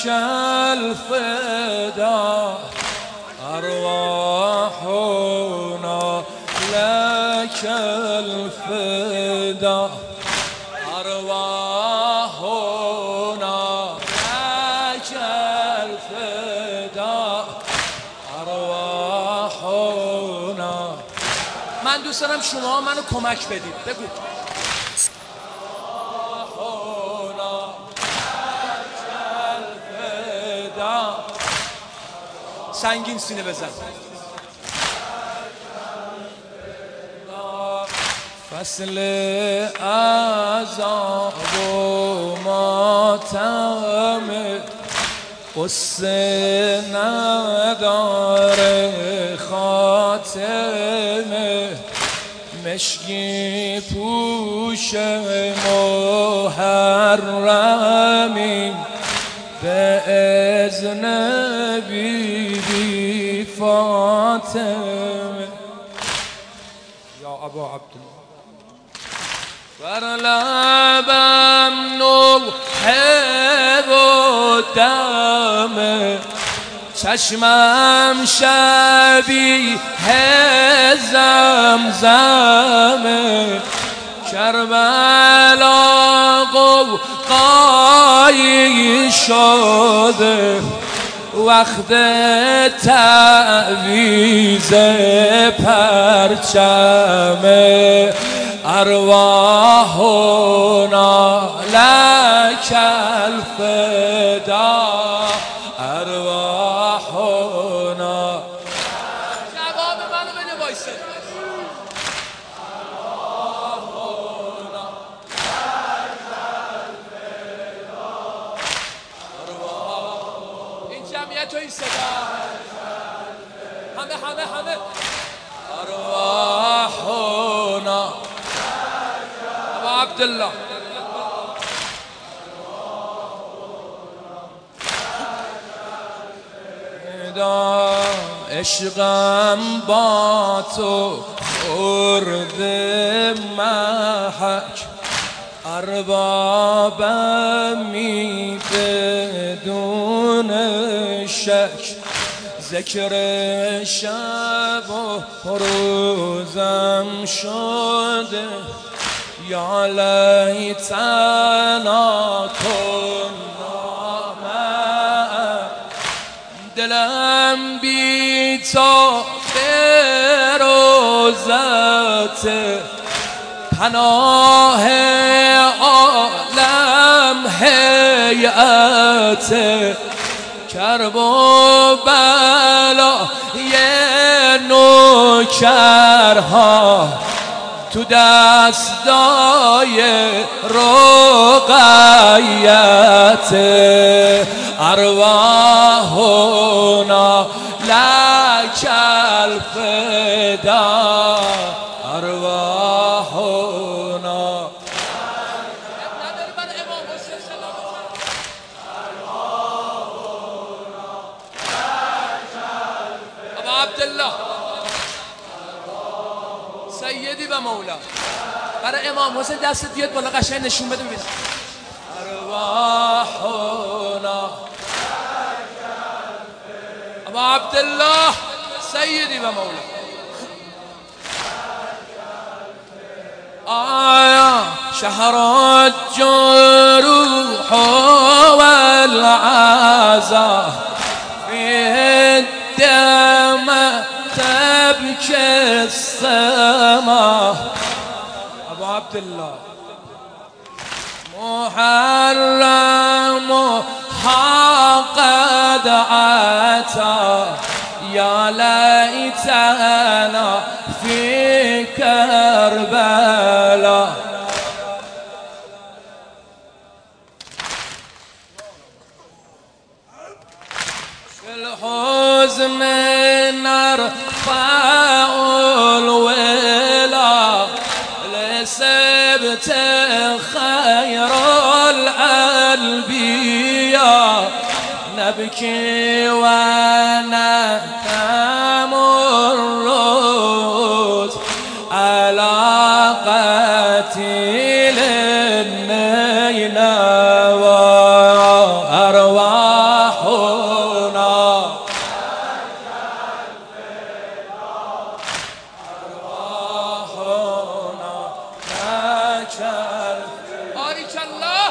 الفدا أرواحنا لك الفدا أرواحنا لك الفدا أرواحنا. من دوست دارم شما منو کمک بدید. بگو سنگین سینه بزن. فصل عذاب و ماتم قصه نداره خاتمه مشکی پوش محرمی به اذن بیبی فاطمه. یا ابا عبدالله بر لبم نوحه و دمه چشمم شبیه زمزمه کربلا قوقایی شده وقت تعویض پرچمه ارواحنا لک الفدا ارواحنا. جواب منو بده وایسه. این جمعیت و این صدا همه ارواحنا. ابا عبدالله عشقم با تو خورد محک اربابمی بدون شک ذکر شب و روزم شده یا لیتنا کنا معا. دلم بی تو به روزت پناه عالم هیئت کرب و بلای نوکرها تو دستای رقیت ارواحنا لک الفدا ارواحنا. ابا عبدالله سیدی و مولا برای امام حسین دستت بیاد بالا قشنگ نشون بده ببینم. ارواحنا ابا عبدالله سیدی و مولا. آیا شهر الجروح والعزا فيه الدم تبكي السماء. ابو عبد الله محرم قد أتى يا ليتنا في كربلاء. في الحزن نرفع الولا لسبت خير الأنبياء نبكي ونتم الروس على قتيل النينوى. أرواح الله